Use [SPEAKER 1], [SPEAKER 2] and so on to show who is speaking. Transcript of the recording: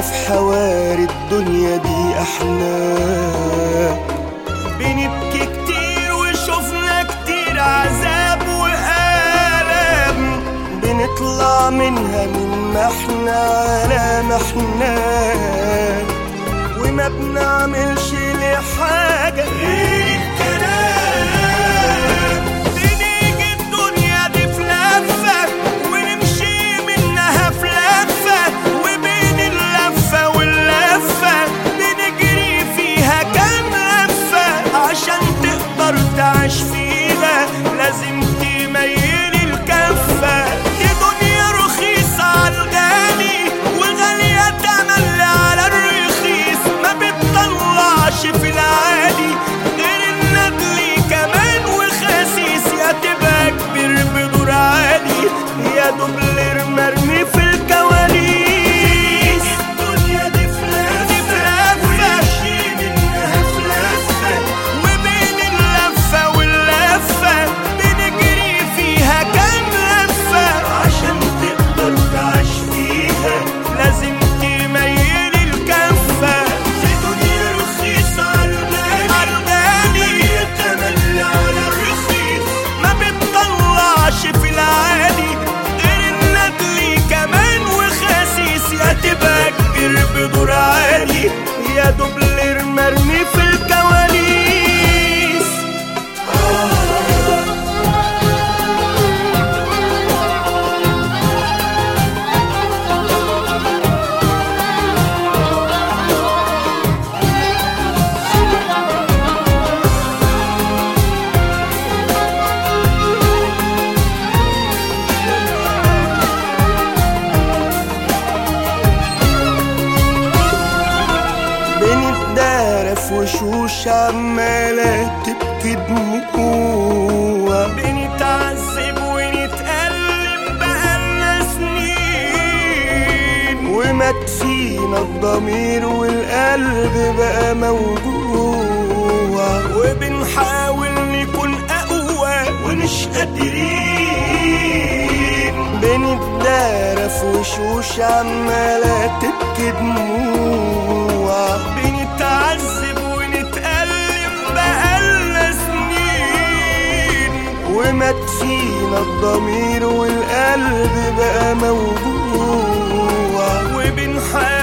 [SPEAKER 1] في حواري الدنيا دي احنا بنبكي كتير وشوفنا كتير عذاب وآلام، بنطلع منها من ما احنا على ما احنا، وما بنعملش لحاجة غير الكلام. بنيجي الدنيا دي في لفة ونمشي منها في لفة، وبين اللفة واللفة بنجري فيها كام لفة. عشان تقدر تعيش فيها لازم تميل الكفة. دي دنيا رخيصة عالغالي وغالية تملي على الرخيص، ما بتطلعش في العادي غير الندلي كمان وخسيس. يا تبقى كبير بدور عالي يا دوبلر مرمي في الكواليس. الدنيا دي في لفة ونمشي منها في لفة، وبين اللفة واللفة بنجري فيها كام لفة. عشان تقدر تعيش فيها لازم تميل الكفة. دي دنيا رخيصة عالغالي تملي على الرخيص، ما بتطلعش في العادي غير الندلي كمان وخسيس. يا تبقى كبير بدور عالي يا دوبلر مرمي في الكواليس. بنتدارى في وشوش عمالة تبكي دموع، بنتعذب ونتألم بقالنا سنين، ومات فينا الضمير والقلب بقى موجوع. وبنحاول نكون أقوى ومش قادرين، بنتدارى في وشوش عمالة تبكي دموع، بنتعذب ونتألم بقالنا سنين، ومات فينا الضمير والقلب بقى موجوع. وبنحاول